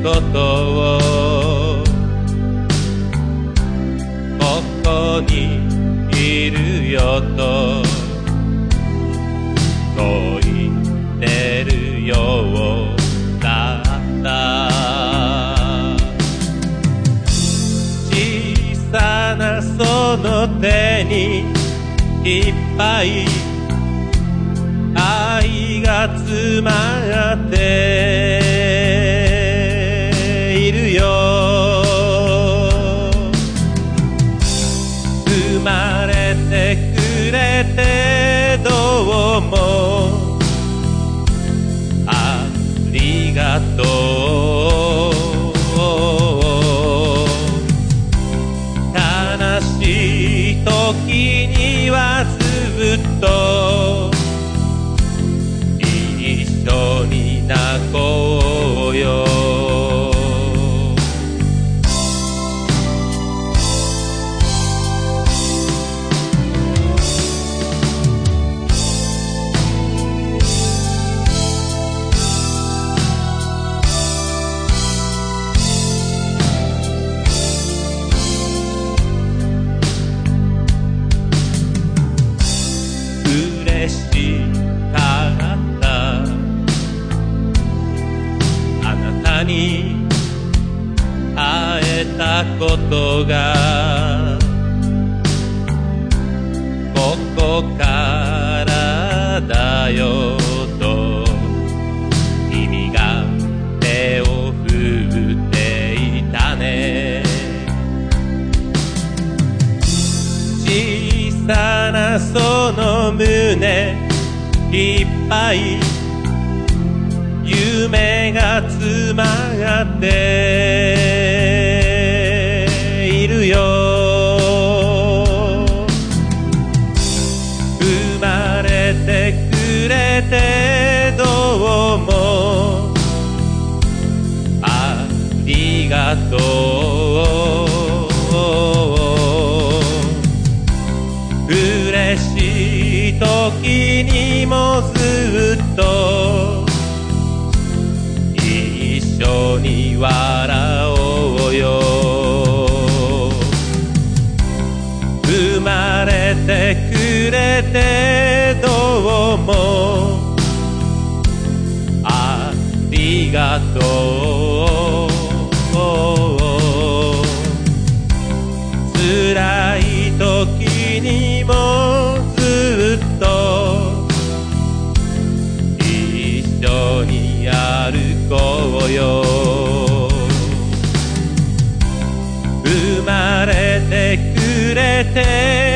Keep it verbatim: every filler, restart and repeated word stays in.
ことをここにいるよとこう言ってるようだった小さなその手にいっぱい愛が詰まっているよ生まれてくれてどうもありがとう悲しい時にはずっと一緒に泣こうよ嬉しかったあなたに会えたことがここからだよと君が手を振っていたね小さなその胸いっぱい夢が詰まっているよ生まれてくれてどうもありがとう嬉しい時にもずっと一緒に笑おうよ生まれてくれてどうもありがとう辛い時にもずっと一緒に歩こうよ生まれてくれて